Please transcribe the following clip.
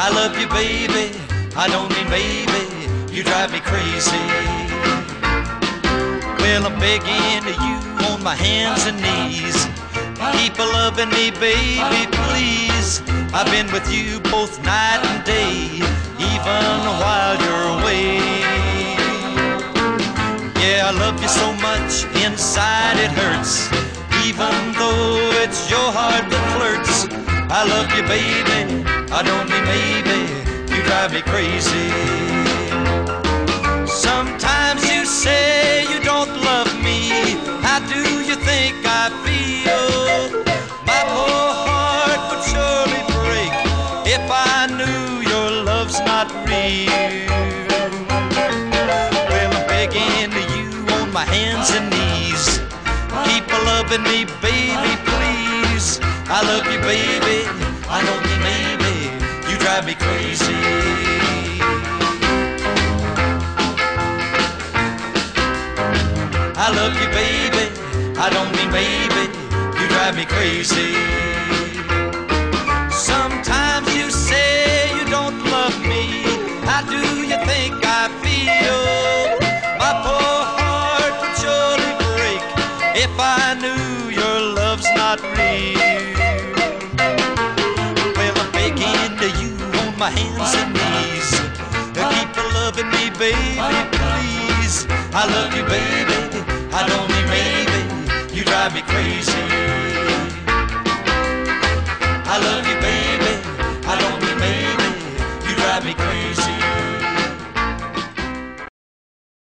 I love you, baby, I don't mean maybe, you drive me crazy. Well, I'm begging you on my hands and knees, keep a loving me, baby, please. I've been with you both night and day, even while you're away. Yeah, I love you so much, inside it hurts, even though it's your heart that flirts. I love you, baby, I don't mean maybe, you drive me crazy. Sometimes you say you don't love me, how do you think I feel? My poor heart would surely break if I knew your love's not real. Well, I'm begging you on my hands and knees, keep a loving me, baby, please. I love you, baby, I don't mean maybe, you drive me crazy. I love you, baby, I don't mean maybe, you drive me crazy. Sometimes you say you don't love me, how do you think I feel? My poor heart would surely break if I knew your love's not real. Well, I'm begging to you on my hands and knees, keep loving me, baby, please. I love you, baby, I don't mean maybe, you drive me crazy. I love you, baby, I don't mean maybe, you drive me crazy.